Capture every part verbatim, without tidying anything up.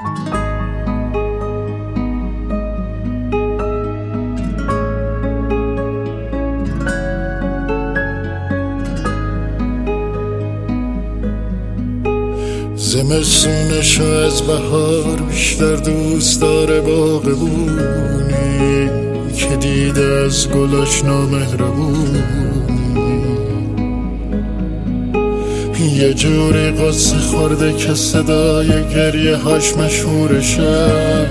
زمستونشو از بهار بیشتر دوست داره باغبونی که دیده از گلاش نامهربونی، یه جوری قصه خورده که صدای گریه هاش مشهور شهره،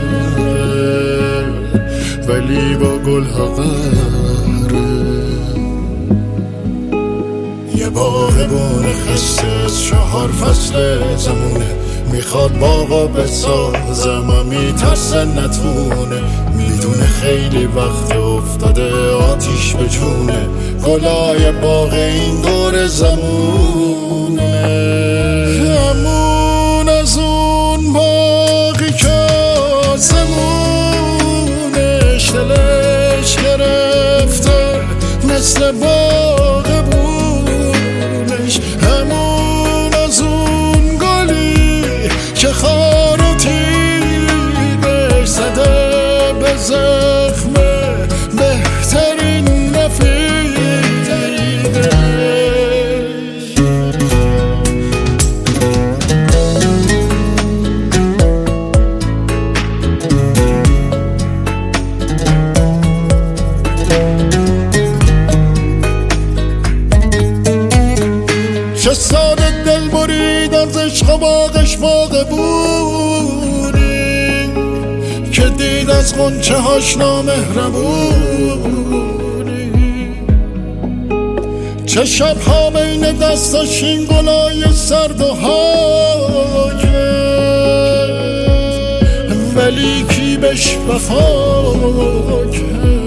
ولی با گل ها قهره. یه باغبون خسته از چهار فصل زمونه، میخواد باغا بسازم و میترسه نتونه، میدونه خیلی وقت افتاده آتیش به جونه، گلای باغ این دور زمونه. همون از اون باغی که آسمونش دلش گرفته مثل باغ بونش، همون از اون گلی که خار و تیغش زده به زخم بهترین رفیقش. چه ساده دل برید از عشق و باغش باغبونی که دید از غنچه هاش نامهربونی، چه شبها بین دستاش این گلای سرد و هاکه، ولی کی بهش وفا کرد.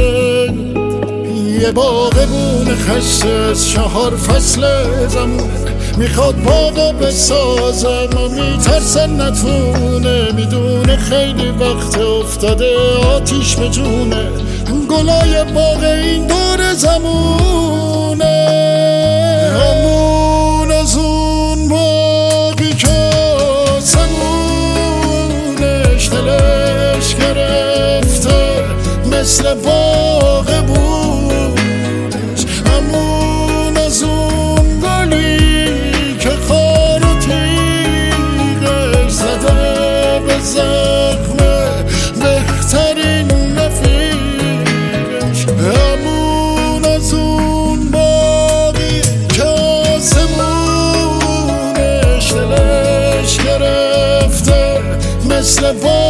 یه باغبون خسته از چهار فصل زمونه، میخواد باغو بسازم و میترسه نتونه، میدونه خیلی وقت افتاده آتیش به جونه، گلای باغ این دور زمونه. همون از اون باغی که آسمونش دلش گرفته مثل باغ بونش، همون از اون گلی که خار و تیغش زده به زخم بهترین رفیقش، همون از اون باغی که آسمونش دلش گرفته مثل باغ